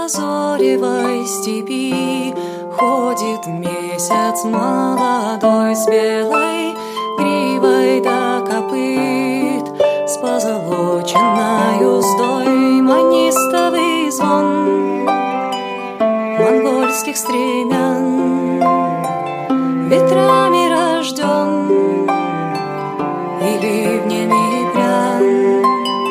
лазоревой степи ходит месяц молодой с белой гривой до копыт, с позолоченной уздой манистовый звон монгольских стремян ветрами рожден и ливнями прям.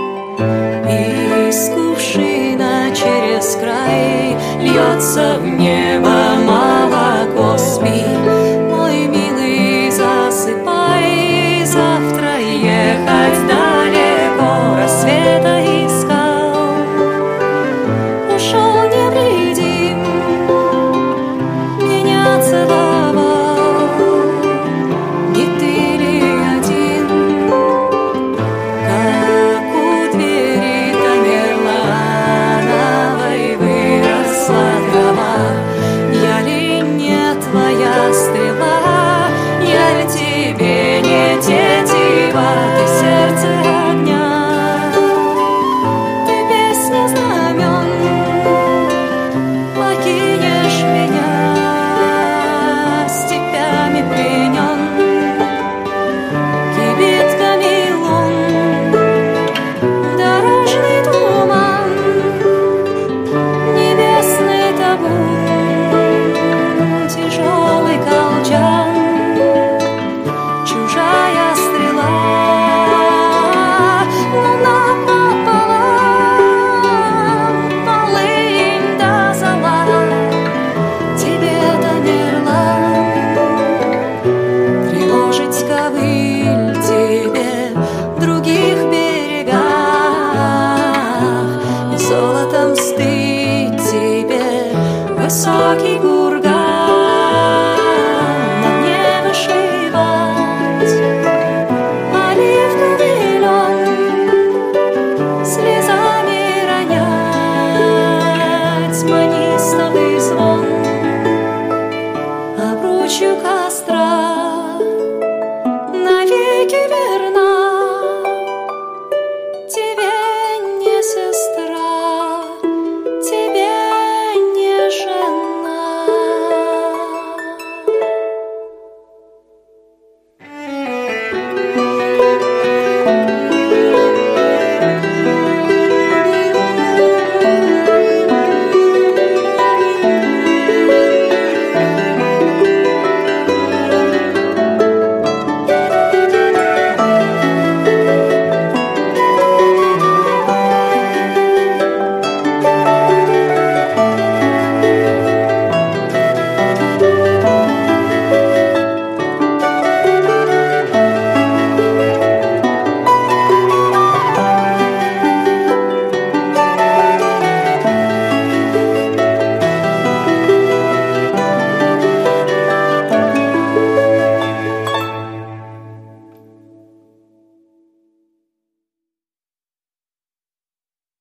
Из кувшина через край льется в небо молоко. Спи, мой милый, засыпай, завтра ехать далеко. Рассвета искал, ушел невредим, меня целовал. Не ты ли один, как у двери Тамерлановой выросла трава? Я ли не твоя стрела, я ли тебе не тетива? Ты сердце огня, ты песня знамен, покинешь меня степями пленен. Кибитками лун, дорожный туман, небесный табун, тяжелый колчан, чужая стрела, луна пополам, полынь до зола. Тебе, Тамерлан, тревожить ковыль тебе в других берегах, и золотом стыть тебе высокий